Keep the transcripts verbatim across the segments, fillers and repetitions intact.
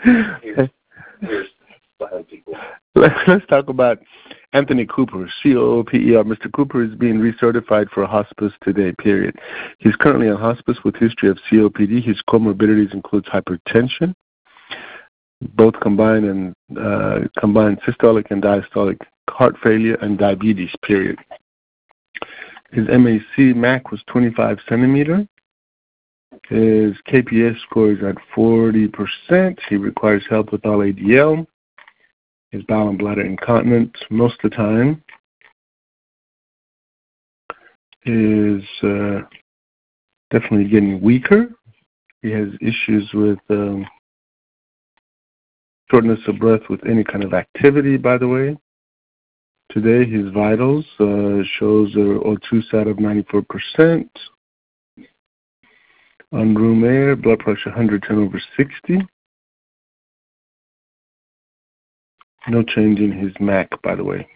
here's, here's Let's talk about Anthony Cooper, C O O P E R. Mister Cooper is being recertified for hospice today, period. He's currently on hospice with history of C O P D. His comorbidities includes hypertension, both combined and uh, combined systolic and diastolic heart failure and diabetes, period. His M A C MAC was twenty-five centimeter. His K P S score is at forty percent. He requires help with all A D L. His bowel and bladder incontinent most of the time. Is uh, definitely getting weaker. He has issues with um, shortness of breath with any kind of activity, by the way. Today, his vitals uh, shows a O two sat of ninety-four percent. On room air, blood pressure one hundred ten over sixty. No change in his MAC, by the way.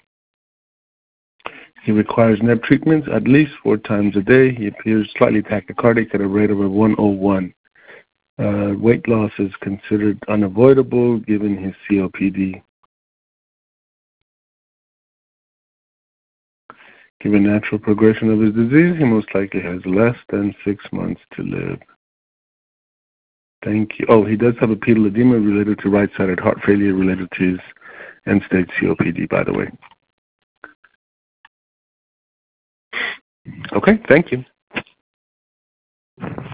He requires N E B treatments at least four times a day. He appears slightly tachycardic at a rate of one oh one. Uh, weight loss is considered unavoidable given his C O P D. Given natural progression of his disease, he most likely has less than six months to live. Thank you. Oh, he does have a pedal edema related to right-sided heart failure related to his end-stage C O P D, by the way. Okay, thank you.